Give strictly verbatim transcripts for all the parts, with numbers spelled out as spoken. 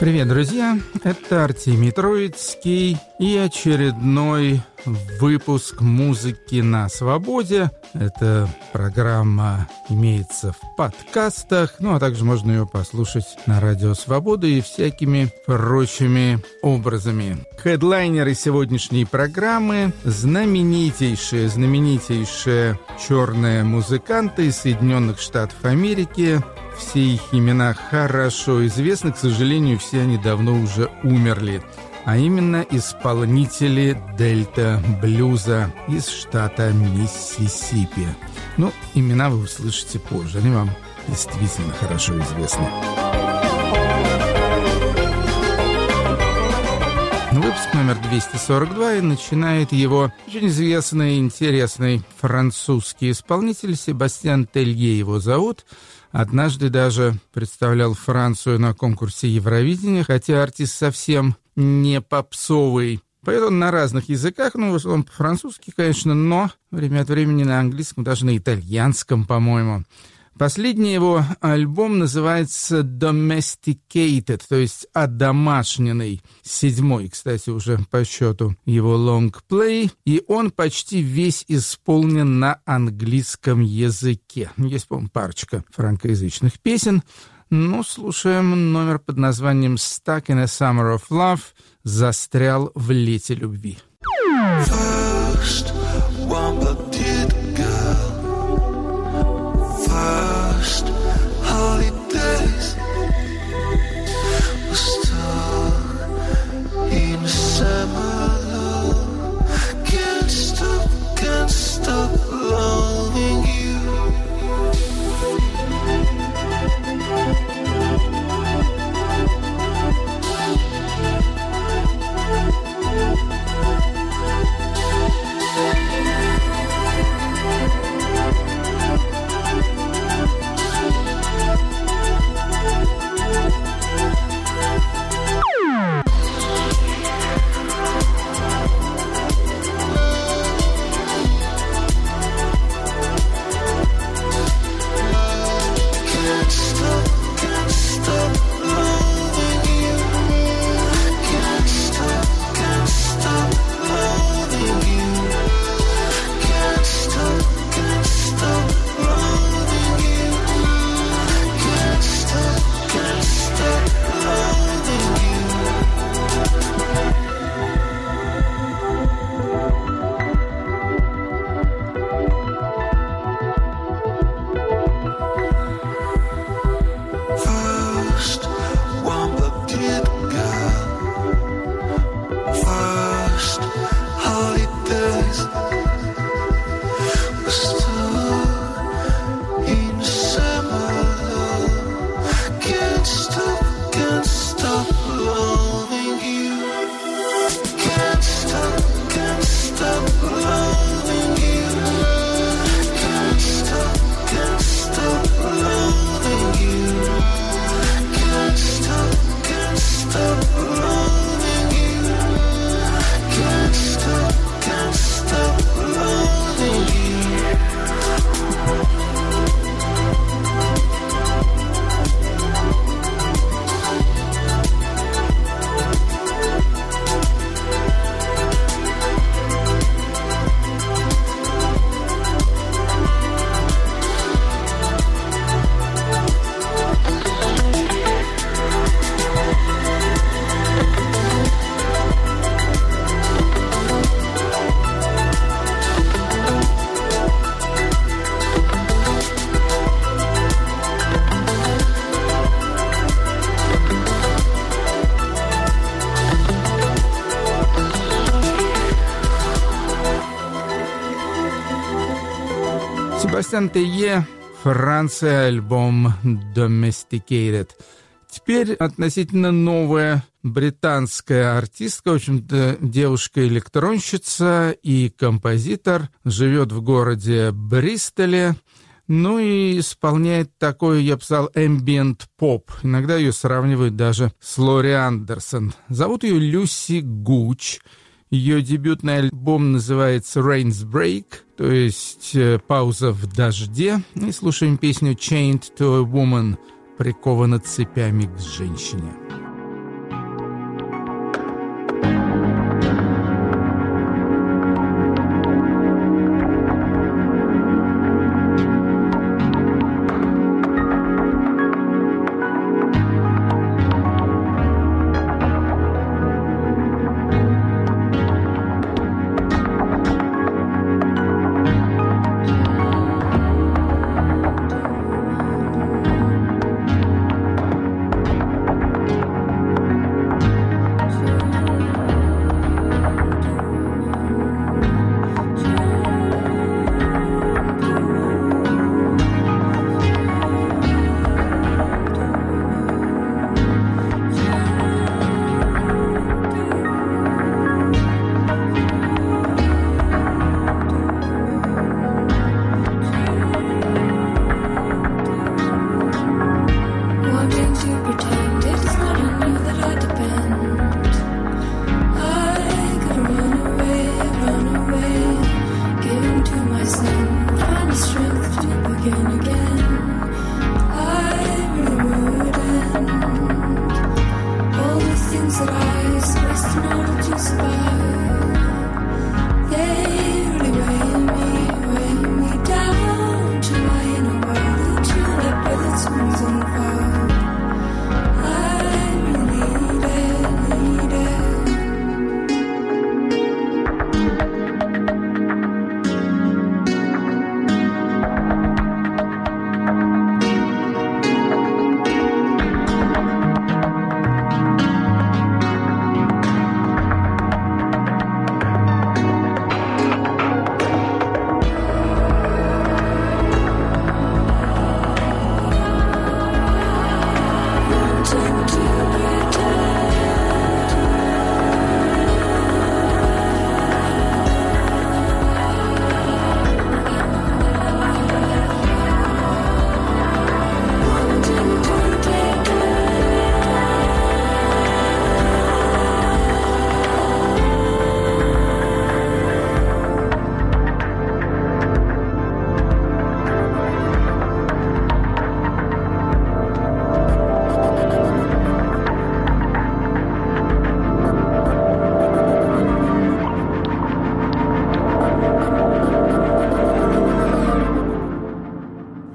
Привет, друзья! Это Артемий Троицкий и очередной выпуск музыки на свободе. Эта программа имеется в подкастах, ну а также можно ее послушать на Радио Свобода и всякими прочими образами. Хедлайнеры сегодняшней программы – знаменитейшие, знаменитейшие черные музыканты из Соединенных Штатов Америки. Все их имена хорошо известны, к сожалению, все они давно уже умерли. А именно исполнители дельта-блюза из штата Миссисипи. Ну, имена вы услышите позже, они вам действительно хорошо известны. Выпуск номер двести сорок два, и начинает его очень известный и интересный французский исполнитель Себастьян Телье его зовут. Однажды даже представлял Францию на конкурсе Евровидения, хотя артист совсем не попсовый. Поет он на разных языках, ну, в основном по-французски, конечно, но время от времени на английском, даже на итальянском, по-моему. Последний его альбом называется «Domesticated», то есть «одомашненный». Седьмой, кстати, уже по счету его лонгплей. И он почти весь исполнен на английском языке. Есть, по-моему, парочка франкоязычных песен. Ну, слушаем номер под названием «Stuck in a Summer of Love», «Застрял в лете любви». First, one blooded girl. First holidays were stuck in a summer love. Can't stop, can't stop loving you. Себастьян Телье, Франция, альбом «Domesticated». Теперь относительно новая британская артистка, в общем-то, девушка-электронщица и композитор, живет в городе Бристоле, ну и исполняет такой, я бы сказал, ambient-поп. Иногда ее сравнивают даже с Лори Андерсон. Зовут ее Люси Гуч. Ее дебютный альбом называется «Rain's Break», то есть «Пауза в дожде». И слушаем песню «Chained to a Woman», прикована цепями к женщине.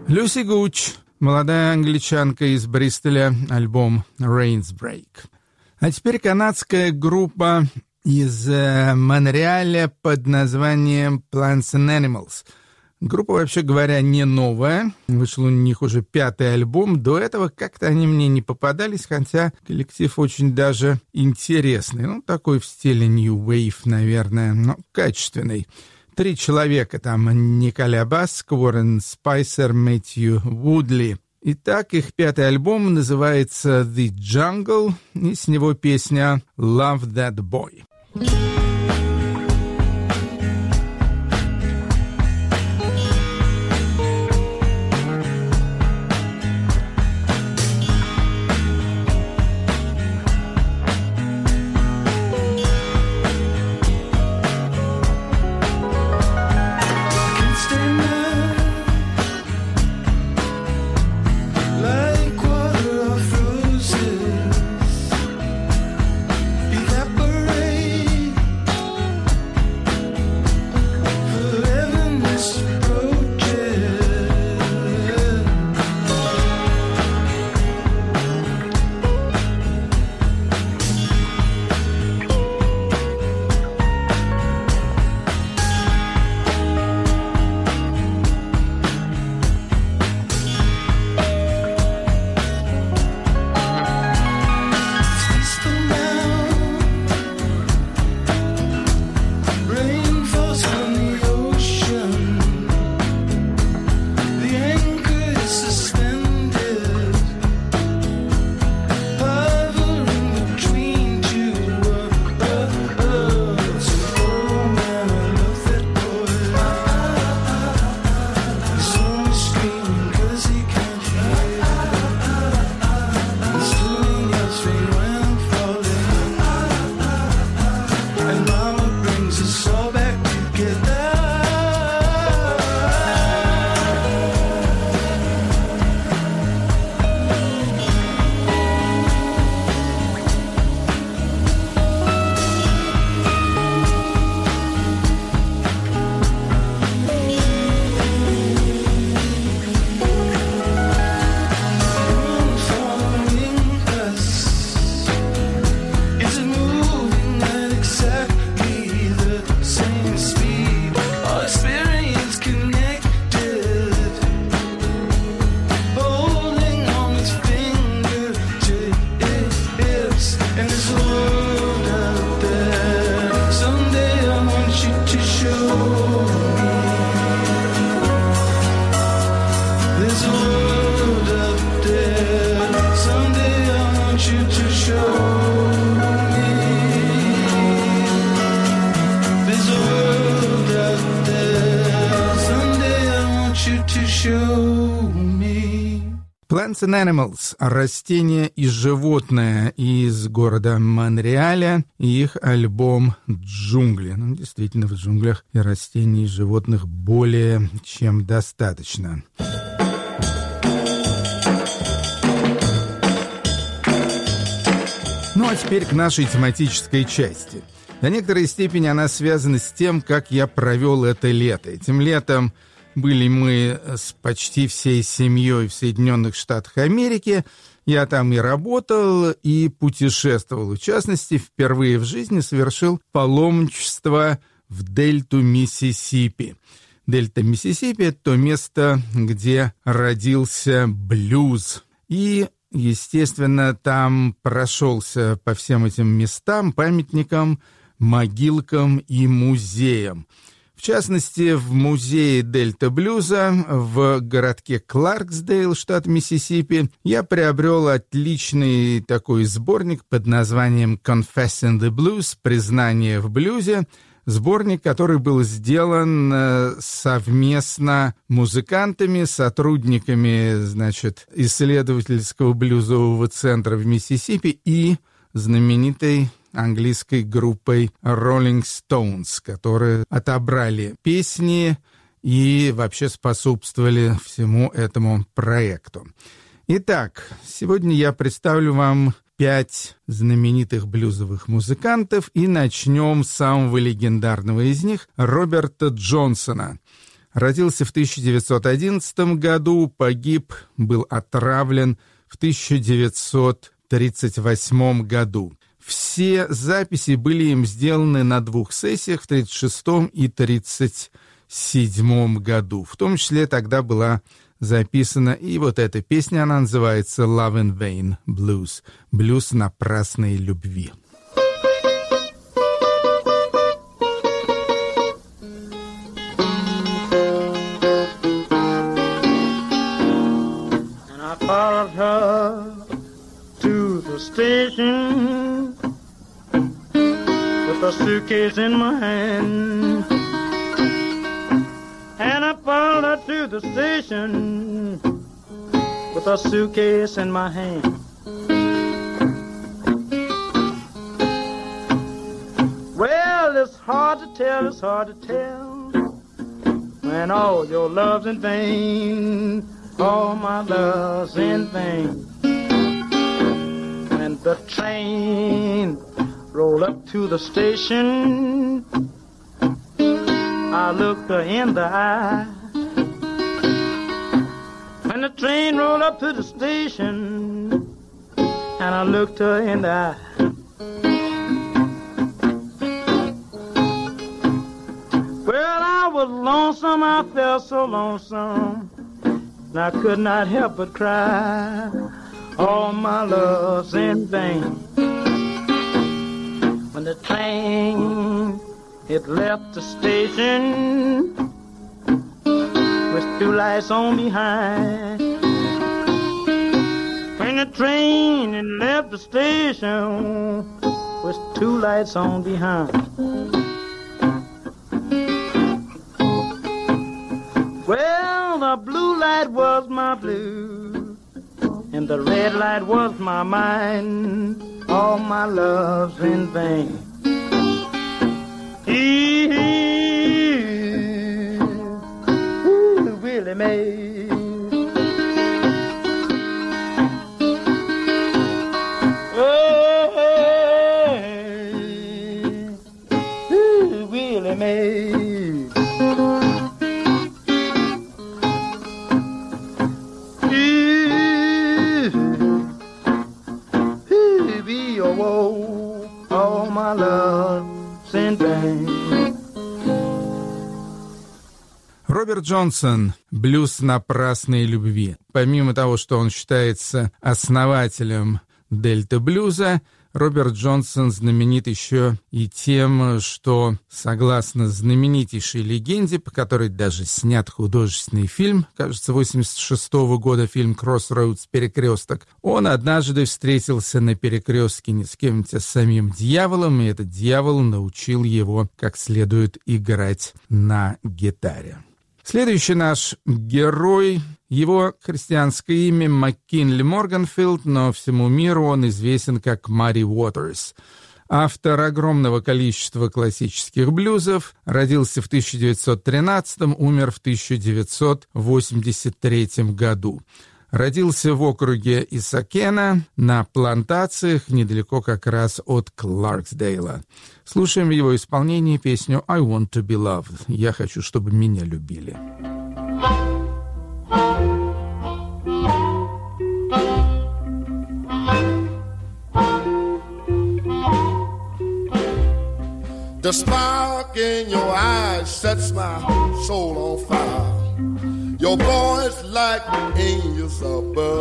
Люси Гуч, молодая англичанка из Бристоля, альбом «Rains Break». А теперь канадская группа из э, Монреаля под названием Plants and Animals. Группа, вообще говоря, не новая. Вышел у них уже пятый альбом. До этого как-то они мне не попадались, хотя коллектив очень даже интересный. Ну, такой в стиле New Wave, наверное, но качественный. Три человека там: Николя Баск, Уоррен Спайсер, Мэтью Вудли. Итак, их пятый альбом называется «The Jungle», и с него песня «Love That Boy». Plants and Animals — растения и животные из города Монреаля, и их альбом «Джунгли». Ну, действительно, в джунглях и растений, и животных более чем достаточно. Ну а теперь к нашей тематической части. До некоторой степени она связана с тем, как я провел это лето. Этим летом были мы с почти всей семьей в Соединенных Штатах Америки. Я там и работал, и путешествовал. В частности, впервые в жизни совершил паломничество в дельту Миссисипи. Дельта Миссисипи — это то место, где родился блюз. И, естественно, там прошелся по всем этим местам, памятникам, могилкам и музеям. В частности, в музее Дельта Блюза в городке Кларксдейл, штат Миссисипи, я приобрел отличный такой сборник под названием «Confessing the Blues» — «Признание в блюзе». Сборник, который был сделан совместно музыкантами, сотрудниками, значит, исследовательского блюзового центра в Миссисипи и знаменитой английской группой Rolling Stones, которые отобрали песни и вообще способствовали всему этому проекту. Итак, сегодня я представлю вам пять знаменитых блюзовых музыкантов, и начнем с самого легендарного из них — Роберта Джонсона. Родился в тысяча девятьсот одиннадцатом году, погиб, был отравлен в тысяча девятьсот тридцать восьмом году. Все записи были им сделаны на двух сессиях в тридцать шестом и тридцать седьмом году. В том числе тогда была записана и вот эта песня, она называется «Love in Vain Blues» — «Блюз напрасной любви». Followed her to the station with a suitcase in my hand, and I followed her to the station with a suitcase in my hand. Well, it's hard to tell, it's hard to tell when all your love's in vain. All my love's in vain. When the train rolled up to the station, I looked her in the eye. When the train rolled up to the station, and I looked her in the eye. Well, I was lonesome, I felt so lonesome, and I could not help but cry. All my love's in vain. When the train it left the station with two lights on behind. When the train it left the station with two lights on behind. Well, the blue light was my blue, and the red light was my mind. All my love's in vain. He, ooh, Willie Mae. Oh, hey, ooh, Willie Mae. All my love's in vain. Роберт Джонсон, «Блюз напрасной любви». Помимо того, что он считается основателем дельта-блюза, Роберт Джонсон знаменит еще и тем, что, согласно знаменитейшей легенде, по которой даже снят художественный фильм, кажется, восемьдесят шестого года фильм «Кроссроудс. Перекресток», он однажды встретился на перекрестке не с кем-нибудь, а с самим дьяволом, и этот дьявол научил его как следует играть на гитаре. Следующий наш герой, его христианское имя МакКинли Морганфилд, но всему миру он известен как Мадди Уотерс. Автор огромного количества классических блюзов, родился в тысяча девятьсот тринадцатом, умер в тысяча девятьсот восемьдесят третьем году. Родился в округе Исакена, на плантациях, недалеко как раз от Кларксдейла. Слушаем в его исполнении песню «I want to be loved». «Я хочу, чтобы меня любили». The spark in your eyes sets my soul on fire. Your voice like angels above.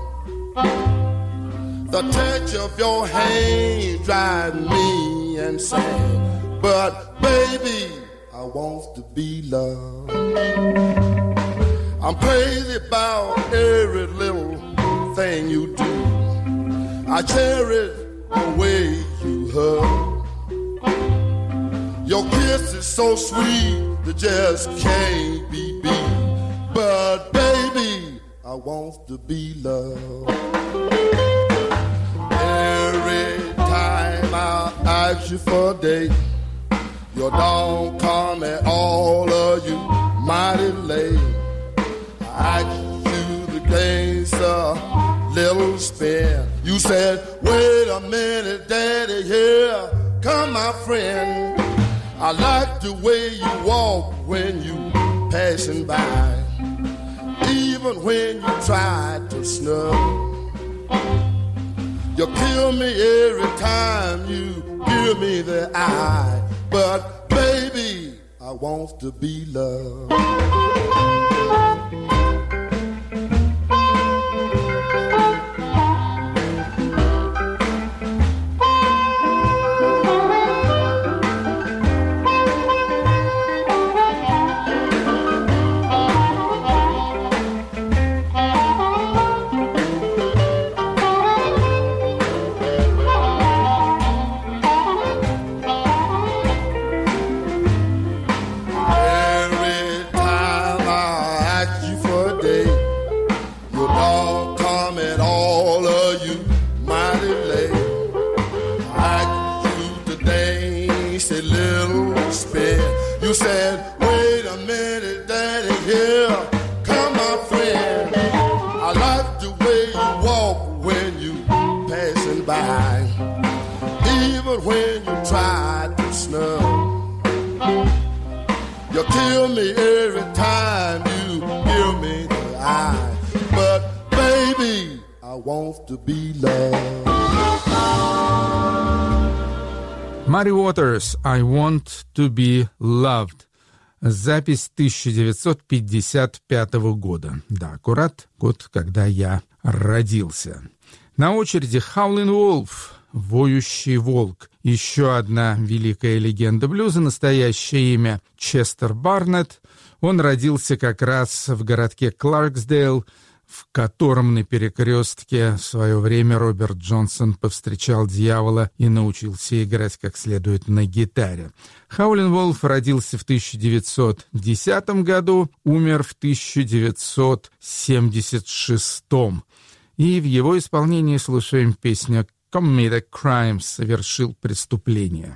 The touch of your hand drives me insane. But baby, I want to be loved. I'm crazy about every little thing you do. I cherish the way you hug. Your kiss is so sweet that just can't be beat. But baby, I want to be loved. Every time I ask you for a date, you don't come at all of you mighty late. I asked you to dance a little spin. You said, wait a minute, daddy, here come my friend. I like the way you walk when you passing by. Even when you try to snub, you kill me every time you give me the eye. But baby, I want to be loved. You said, wait a minute, Daddy, here come my friend. I like the way you walk when you passing by. Even when you try to snub, you kill me every time you give me the eye. But baby, I want to be loved. Muddy Waters, I Want to be Loved. Запись тысяча девятьсот пятьдесят пятого года. Да, аккурат год, когда я родился. На очереди Howlin' Wolf, Воющий волк. Еще одна великая легенда блюза, настоящее имя Честер Барнетт. Он родился как раз в городке Кларксдейл, в котором на перекрестке в свое время Роберт Джонсон повстречал дьявола и научился играть как следует на гитаре. Howlin' Wolf родился в тысяча девятьсот десятом году, умер в тысяча девятьсот семьдесят шестом. И в его исполнении слушаем песню «Commit a Crime» — «Совершил преступление».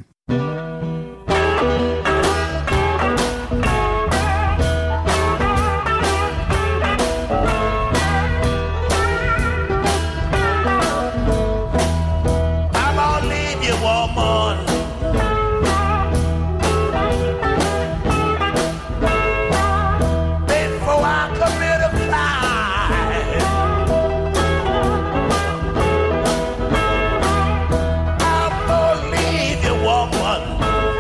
Woman,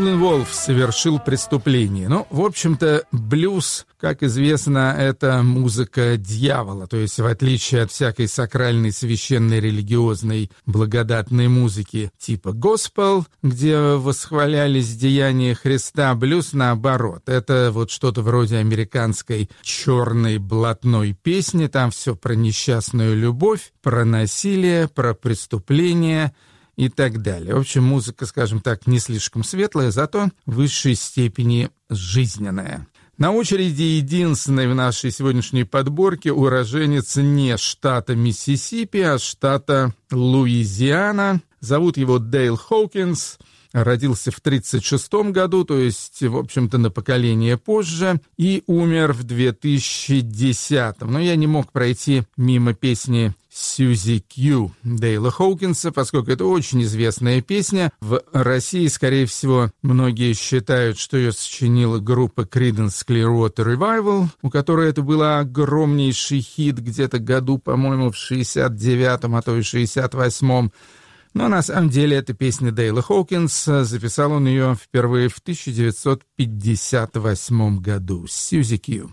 Хowlin' Wolf совершил преступление. Ну, в общем-то, блюз, как известно, это музыка дьявола. То есть, в отличие от всякой сакральной, священной, религиозной, благодатной музыки типа госпел, где восхвалялись деяния Христа, блюз наоборот. Это вот что-то вроде американской черной блатной песни. Там все про несчастную любовь, про насилие, про преступление и так далее. В общем, музыка, скажем так, не слишком светлая, зато в высшей степени жизненная. На очереди единственный в нашей сегодняшней подборке уроженец не штата Миссисипи, а штата Луизиана. Зовут его Дейл Хоукинс. Родился в тридцать шестом году, то есть, в общем-то, на поколение позже, и умер в две тысячи десятом. Но я не мог пройти мимо песни «Сьюзи Кью» Дейла Хоукинса, поскольку это очень известная песня. В России, скорее всего, многие считают, что ее сочинила группа Creedence Clearwater Revival, у которой это был огромнейший хит где-то году, по-моему, в шестьдесят девятом, а то и шестьдесят восьмом. Но на самом деле это песня Дейла Хоукинса. Записал он ее впервые в тысяча девятьсот пятьдесят восьмом году. «Сьюзи Кью».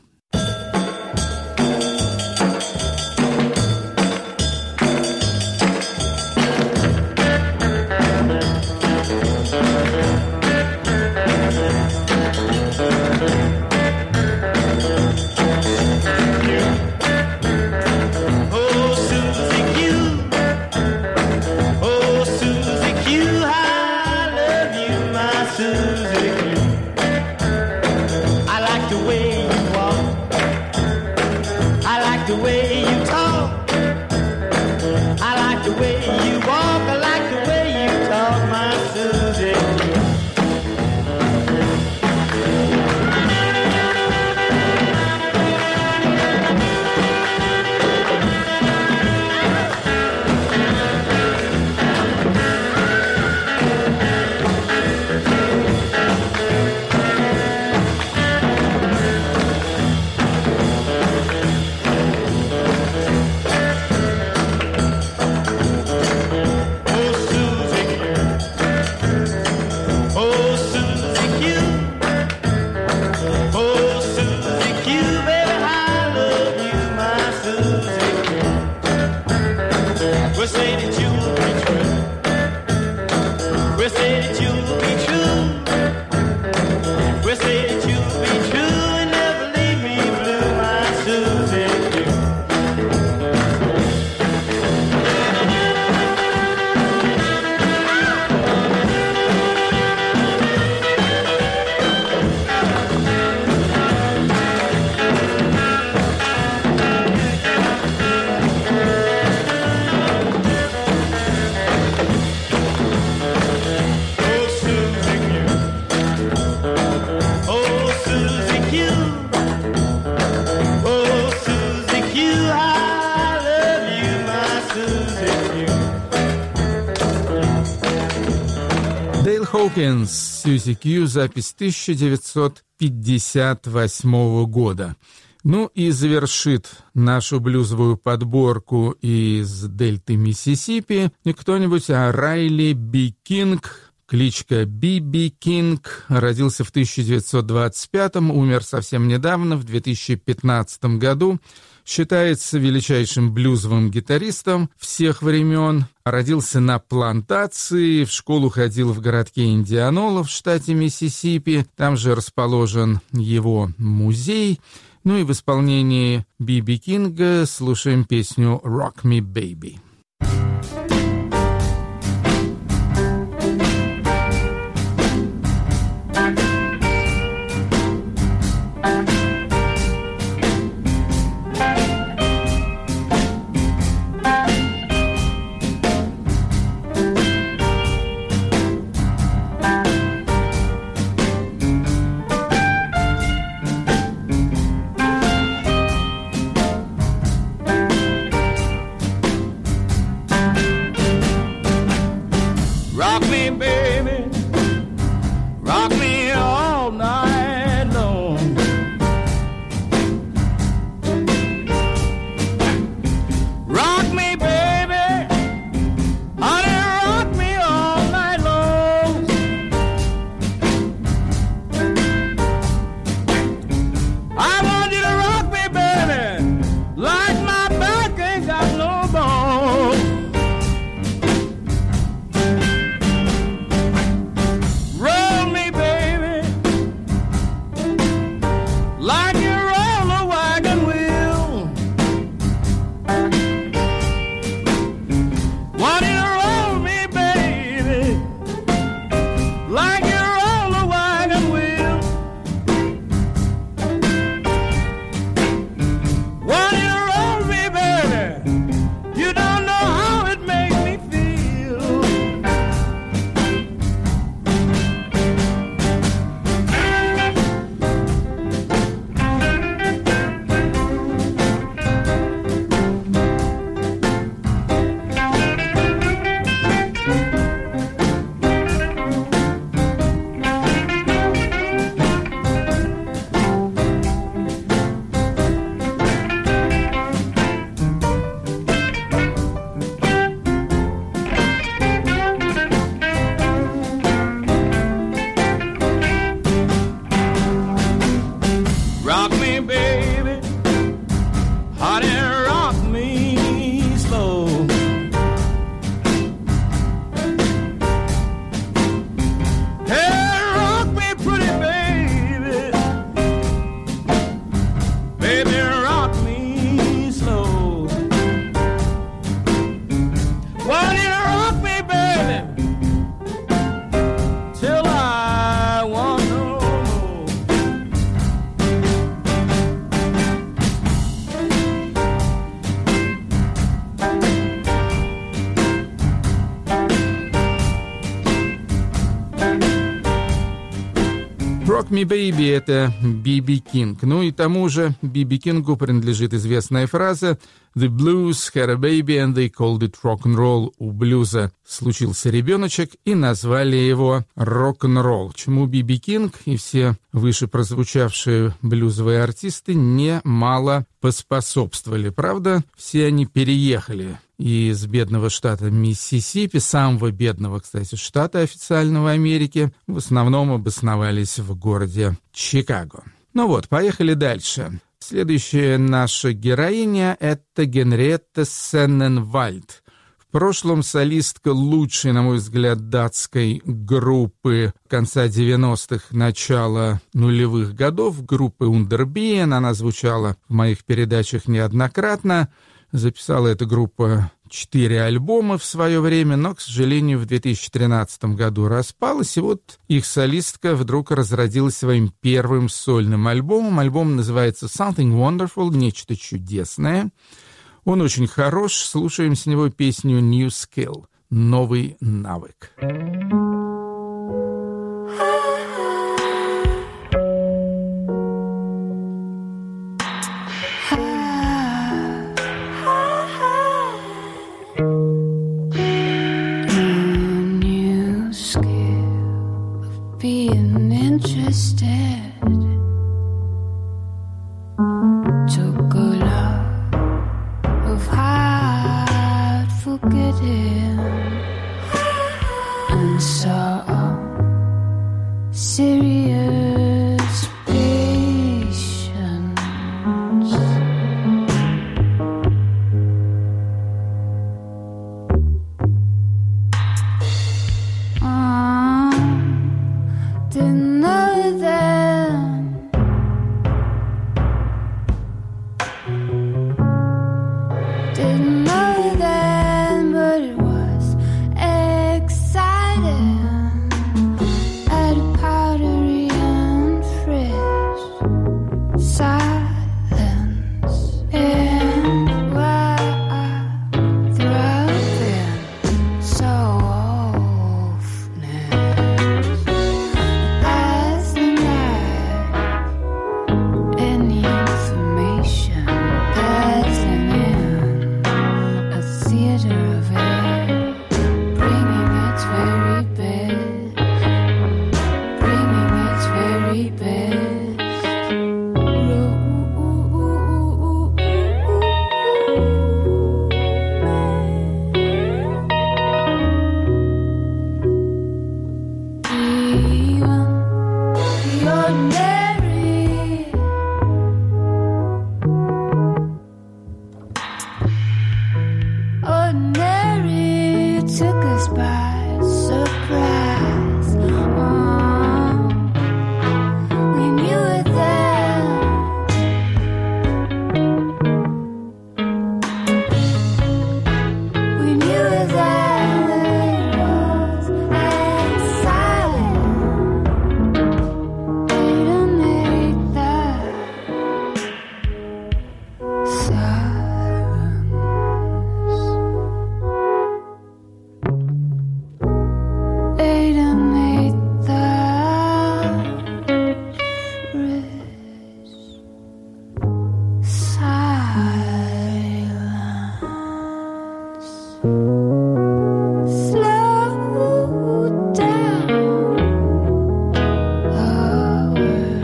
Хоукинс, «Сьюзи Кью», запись тысяча девятьсот пятьдесят восьмого года. Ну и завершит нашу блюзовую подборку из дельты Миссисипи не кто-нибудь, а Райли Би Кинг, кличка Би Би Кинг. Родился в тысяча девятьсот двадцать пятом, умер совсем недавно, в две тысячи пятнадцатом году. Считается величайшим блюзовым гитаристом всех времен. Родился на плантации, в школу ходил в городке Индианола в штате Миссисипи. Там же расположен его музей. Ну и в исполнении Би Би Кинга слушаем песню «Rock Me Baby». Rock Me Baby — это Би Би Кинг. Ну и тому же Би Би Кингу принадлежит известная фраза «The blues had a baby and they called it rock-and-roll». У блюза случился ребеночек и назвали его рок-н-ролл, чему Би Би Кинг и все выше прозвучавшие блюзовые артисты немало поспособствовали. Правда, все они переехали из бедного штата Миссисипи, самого бедного, кстати, штата официального Америки, в основном обосновались в городе Чикаго. Ну вот, поехали дальше. Следующая наша героиня — это Генриетта Сенненвальд. В прошлом солистка лучшей, на мой взгляд, датской группы конца девяностых, начала нулевых годов, группы Underbien. Она звучала в моих передачах неоднократно. Записала эта группа четыре альбома в свое время, но, к сожалению, в две тысячи тринадцатом году распалась, и вот их солистка вдруг разродилась своим первым сольным альбомом. Альбом называется «Something Wonderful», нечто чудесное. Он очень хорош, слушаем с него песню «New Skill», новый навык. Being interested took a lot of hard forgetting and some serious patience. Didn't know then, didn't know then, but it was exciting. At a pottery and fresh silence, and where I throw in so often. Any information passing in a theater of air, bringing its very best, bringing its very best. Even the ordinary Ordinary took us by surprise. Oh, we knew it then. We knew it then. It was exciting. Eight and eight that silence. Eight and eight that rich silence. Slow down the world.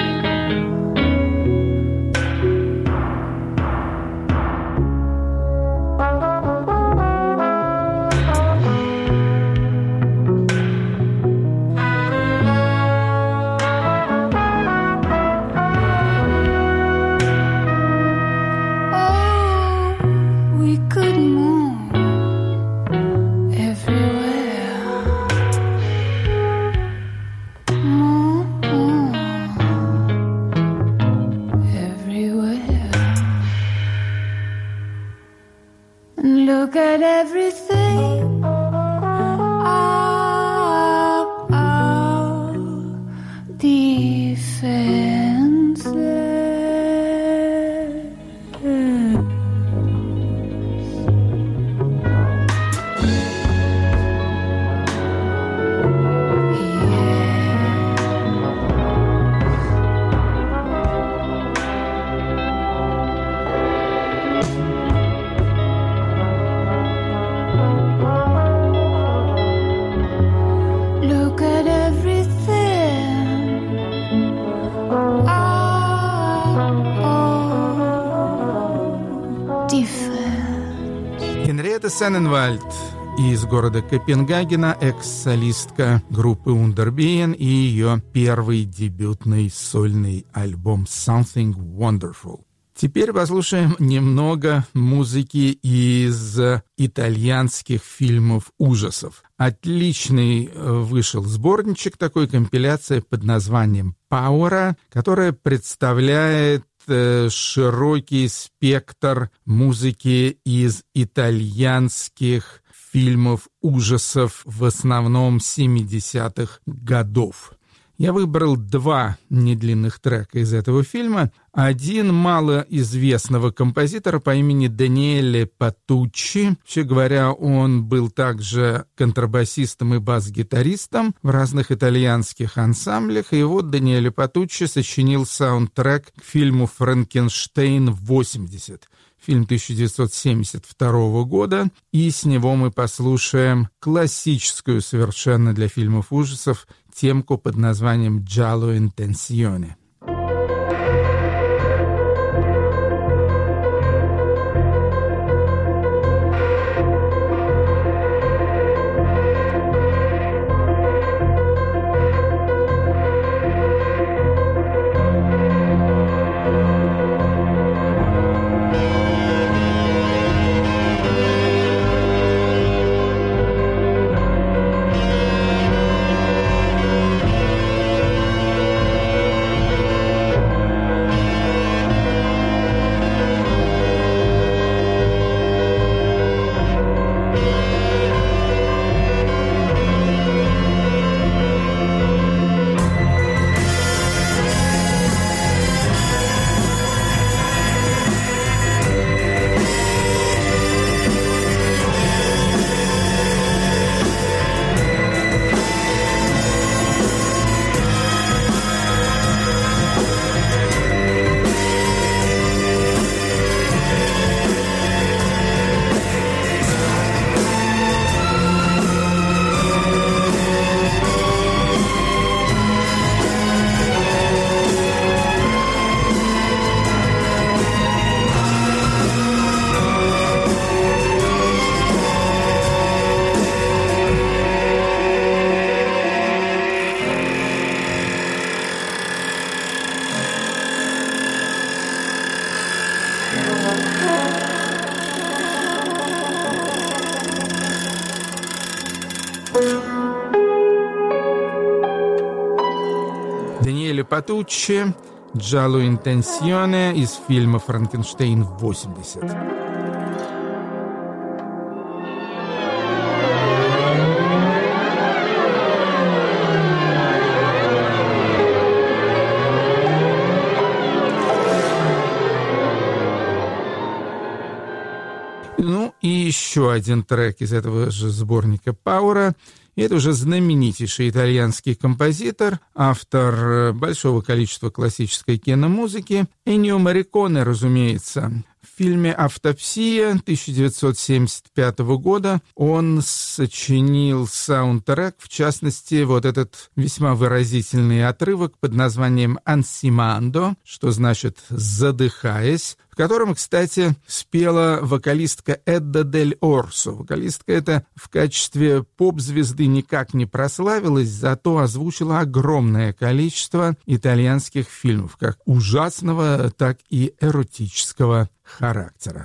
Oh, we could move everywhere. Move everywhere. And look at everything. All our defenses. Yeah. all different. Генриетта Сенненвальд из города Копенгагена, экс-солистка группы Underbeen, и ее первый дебютный сольный альбом «Something Wonderful». Теперь послушаем немного музыки из итальянских фильмов ужасов. Отличный вышел сборничек, такой компиляция под названием «Пауэра», которая представляет широкий спектр музыки из итальянских фильмов ужасов, в основном семидесятых годов. Я выбрал два недлинных трека из этого фильма. Один малоизвестного композитора по имени Даниэле Патуччи. Вообще говоря, он был также контрабасистом и бас-гитаристом в разных итальянских ансамблях. И вот Даниэле Патуччи сочинил саундтрек к фильму «Франкенштейн восемьдесят». Фильм тысяча девятьсот семьдесят второго года, и с него мы послушаем классическую совершенно для фильмов ужасов темку под названием «Giallo Intenzione». Даниэле Патуччи, «Giallo Intenzione» из фильма «Франкенштейн восемьдесят». Ну и еще один трек из этого же сборника «Пауэра». И это уже знаменитейший итальянский композитор, автор большого количества классической киномузыки, Эннио Морриконе, разумеется. В фильме «Автопсия» тысяча девятьсот семьдесят пятого года он сочинил саундтрек, в частности, вот этот весьма выразительный отрывок под названием «Ansimando», что значит «задыхаясь», в котором, кстати, спела вокалистка Эдда Дель Орсо. Вокалистка эта в качестве поп-звезды никак не прославилась, зато озвучила огромное количество итальянских фильмов, как ужасного, так и эротического характера.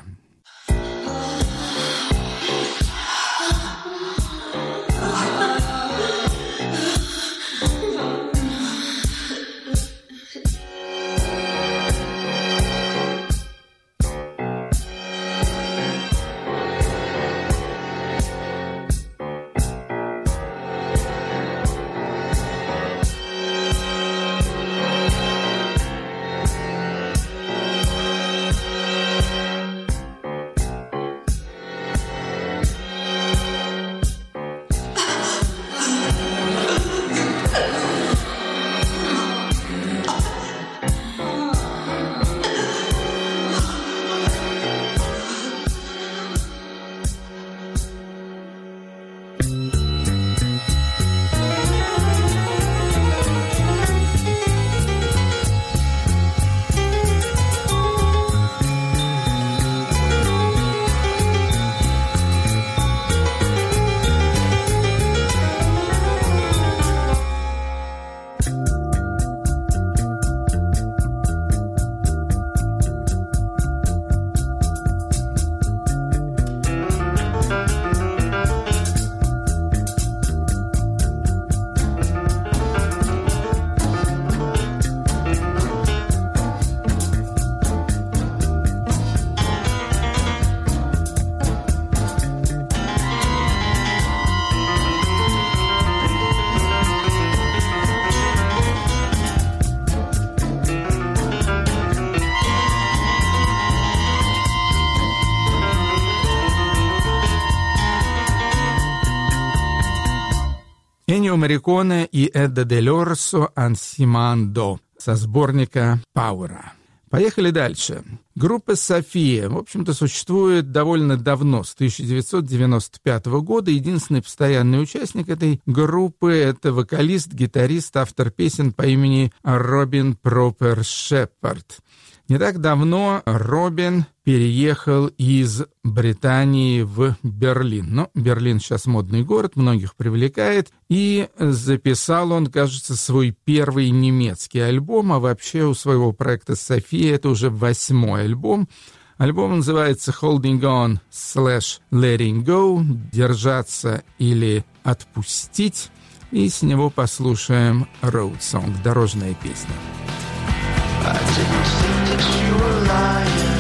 Morricone и Эдда Дель Орсо «Ансимандо» со сборника «Пауэра». Поехали дальше. Группа «София», в общем-то, существует довольно давно, с тысяча девятьсот девяносто пятого года. Единственный постоянный участник этой группы — это вокалист, гитарист, автор песен по имени Робин Пропер Шепард. Не так давно Робин переехал из Британии в Берлин. Но Берлин сейчас модный город, многих привлекает. И записал он, кажется, свой первый немецкий альбом, а вообще у своего проекта «София» это уже восьмой альбом. Альбом называется «Holding on slash letting go», «Держаться» или «Отпустить». И с него послушаем «Road Song», дорожная песня. I didn't think that you were lying,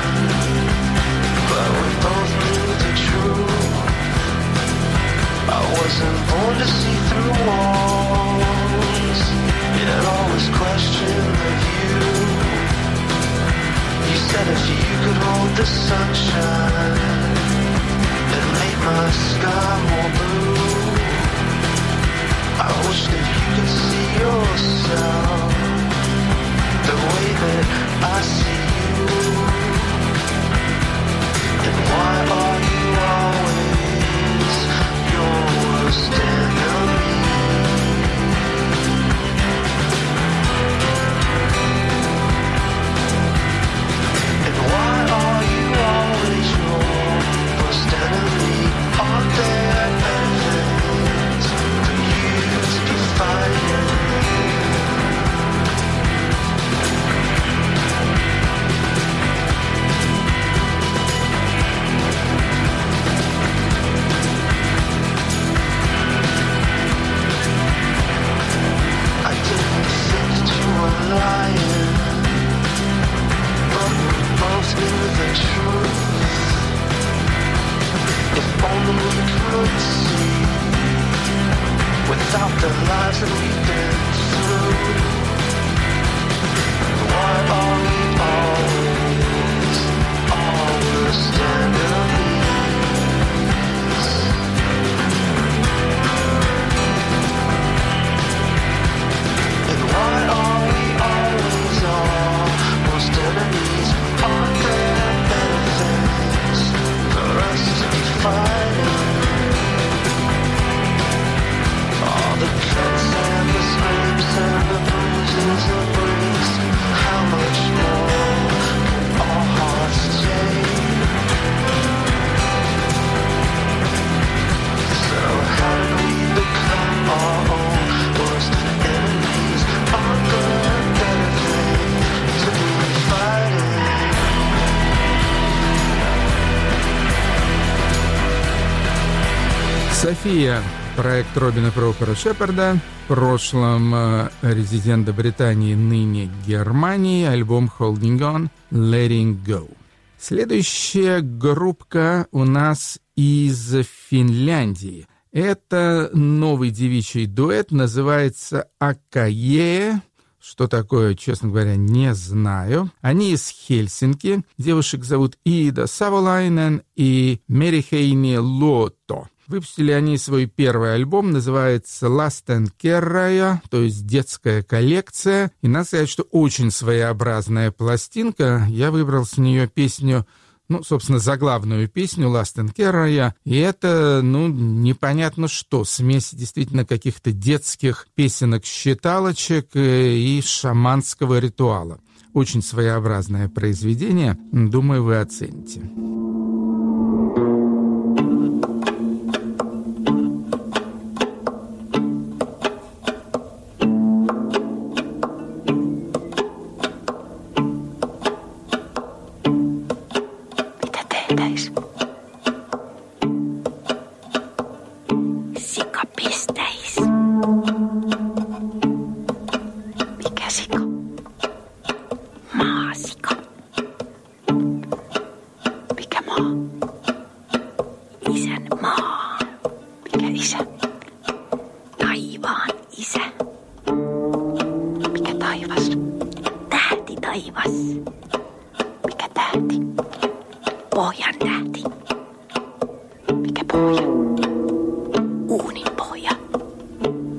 but we both knew the truth. I wasn't born to see through walls, yet always question the view. You said if you could hold the sunshine, it made my sky more blue. I wish that you could see yourself the way that I see you. And why are you always your worst enemy? And why are you always your worst enemy? Aren't there evidence for you to be fighting? Lying, but we both knew the truth. If only we could see, without the lies that we've been through. Why are we always, always enemies? And why are we always almost enemies? Aren't there better things for us to be fighting? All the cuts and the scrapes and the bruises and breaks, how much more can our hearts take? So how did we become our own worst enemies? Aren't there better things to be fighting? «София» — проект Робина Пропера Шепарда, в прошлом э, резидента Британии, ныне Германии, альбом «Holding on, letting go». Следующая группка у нас из Финляндии. Это новый девичий дуэт, называется «Акае». Что такое, честно говоря, не знаю. Они из Хельсинки. Девушек зовут Ида Саволайнен и Мерихейни Лото. Выпустили они свой первый альбом, называется «Lasten Kerraja», то есть «Детская коллекция». И надо сказать, что очень своеобразная пластинка. Я выбрал с нее песню, ну, собственно, заглавную песню «Lasten Kerraja». И это, ну, непонятно что, смесь действительно каких-то детских песенок-считалочек и шаманского ритуала. Очень своеобразное произведение. Думаю, вы оцените. Pohjan tähti. Mikä pohja? Uunin pohja.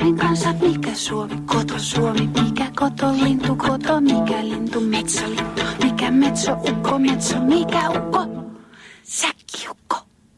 Suomen kansa, mikä Suomi, koto Suomi, mikä koto lintu, koto, mikä lintu, metsälintu, mikä metso, ukko, metso, mikä ukko, säkkiukko.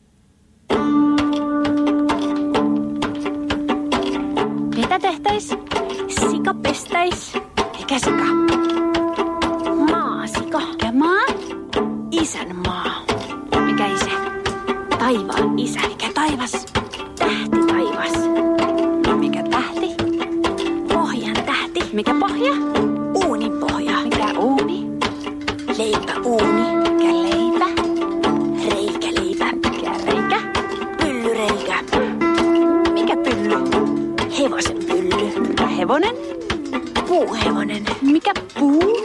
Mitä tehtäis? Sika pestäis. Mikä sika? Maasika. Mikä maa? Isän maa. Mikä isä? Taivaan isä. Mikä taivas? Tähti taivas. Mikä tähti? Pohjan tähti. Mikä pohja? Uunin pohja. Mikä uuni? Leipä uuni. Mikä leipä? Reikä leipä. Mikä reikä? Pyllyreikä. Mikä pylly? Hevosen pylly. Mikä hevonen? Puuhevonen. Mikä puu?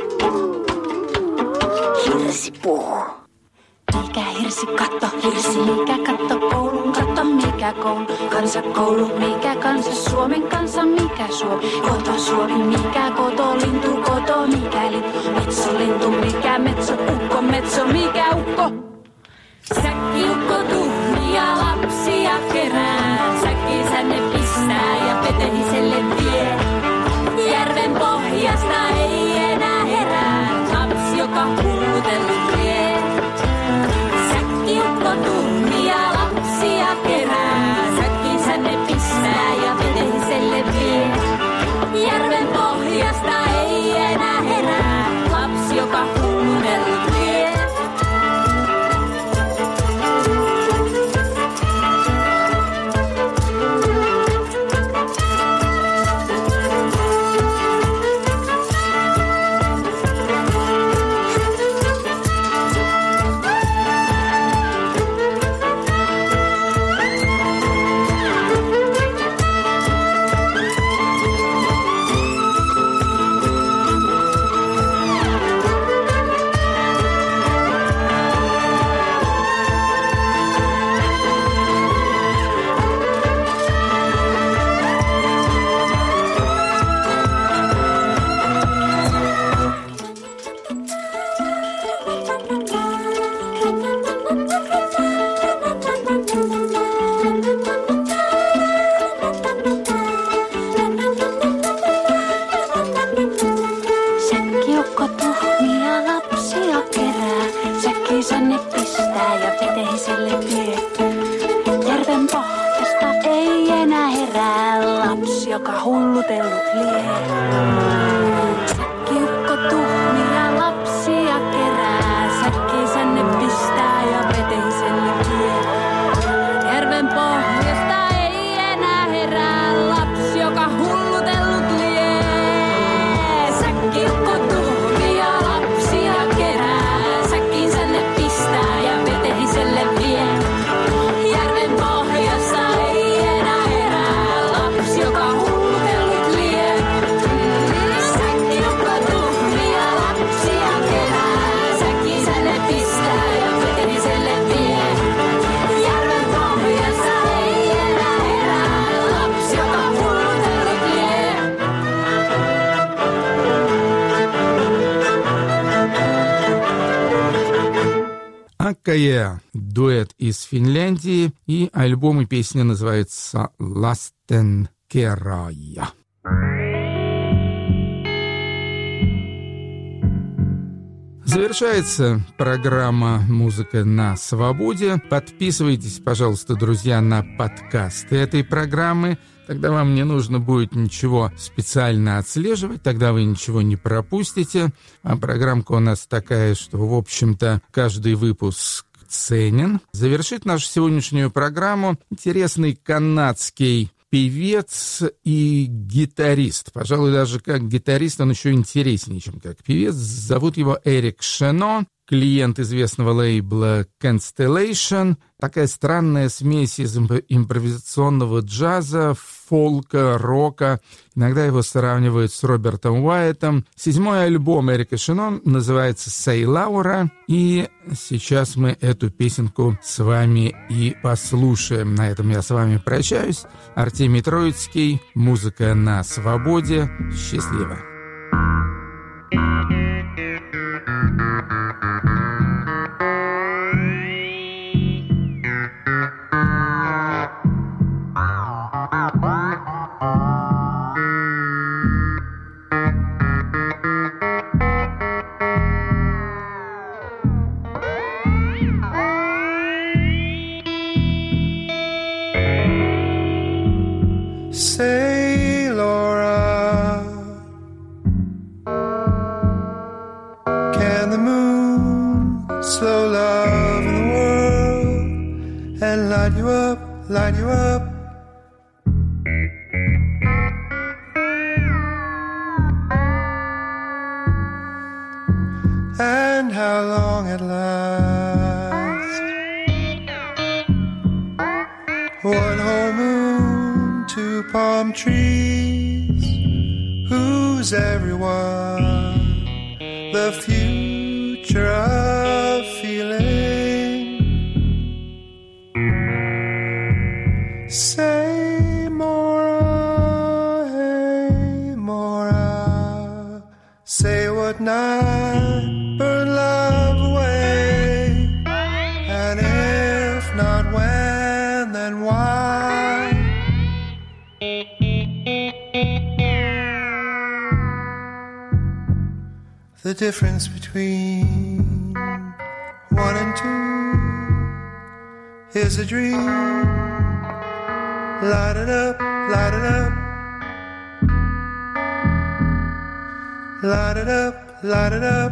Hirsipuu. Mikä hirsikatto? Hirsi. Mikä katto? Koulun katto. Mikä koulu? Kansakoulu. Mikä kansa? Suomen kansa. Mikä Suomi? Koto Suomi. Mikä koto? Lintu. Koto. Mikä lintu? Metsolintu. Mikä metso? Ukko. Metso. Mikä ukko? Säkkiukko tuhmia lapsia kerää. Säkkinsä ne pistää ja petehiselle vie. Järven pohjasta ei enää herää. Lapsi, joka huutellut vie. Säkkiukko tuhmia lapsia kerää. Säkkinsä ne pistää ja vetehiselle vie. Järven pohjasta ei enää herää. Lapsi, joka huutellut vie. Säkkiukko tuhmia lapsia kerää. Säkkinsä ne pistää ja vetehiselle vie. Järven pohjasta ei enää herää. Lapsi, joka hullutellut lie. Säkkiukko tuhmia lapsia kerää. Säkkinsä ne pistää ja vetehiselle vie. Järven pohjasta ei enää herää. Lapsi, joka hullutellut lie. Säkkiukko tuhmia lapsia kerää. Säkkinsä ne pistää ja vetehiselle vie. Järven pohjassa ei enää herää. Lapsi, joka hullutellut lie. Säkkiukko tuhmia lapsia kerää. Säkkinsä ne pistää ja vetehiselle vie. Järven pohjassa ei enää herää. Lapsi, joka hullutellut lie. Аккая, дуэт из Финляндии, и альбом и песня называется «Lasten keraaja». Завершается программа «Музыка на свободе». Подписывайтесь, пожалуйста, друзья, на подкасты этой программы. Тогда вам не нужно будет ничего специально отслеживать, тогда вы ничего не пропустите. А программка у нас такая, что, в общем-то, каждый выпуск ценен. Завершит нашу сегодняшнюю программу интересный канадский певец и гитарист. Пожалуй, даже как гитарист он еще интереснее, чем как певец. Зовут его Эрик Шено, клиент известного лейбла Constellation. Такая странная смесь из импровизационного джаза, фолка, рока. Иногда его сравнивают с Робертом Уайтом. Седьмой альбом Эрика Шено называется «Say Laura». И сейчас мы эту песенку с вами и послушаем. На этом я с вами прощаюсь. Артемий Троицкий. Музыка на свободе. Счастливо. Bye. slow love in the world and light you up, light you up. And how long it lasts. One whole moon, two palm trees. Who's everyone? The future of feeling. Say more, hey, more. Say what night burn love away, and if not when, then why? The difference between one and two is a dream. Light it up, light it up. Light it up, light it up.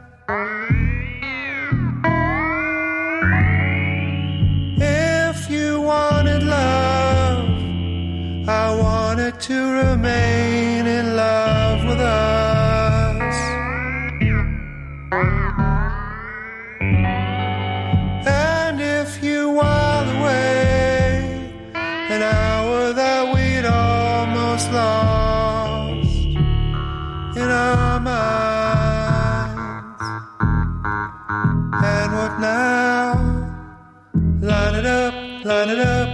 If you wanted love, I wanted to remain in love with us. And if you while away an hour that we'd almost lost in our minds. And what now? Line it up, line it up.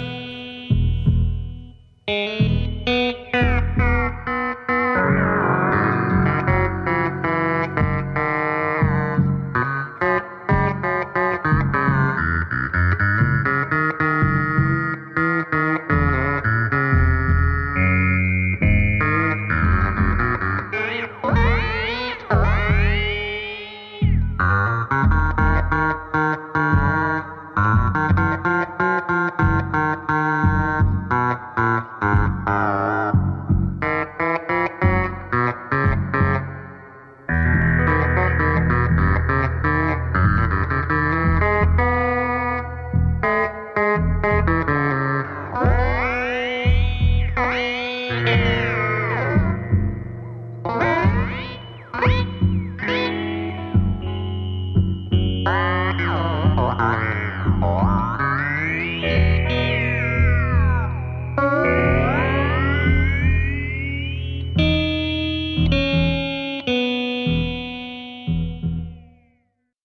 Oh,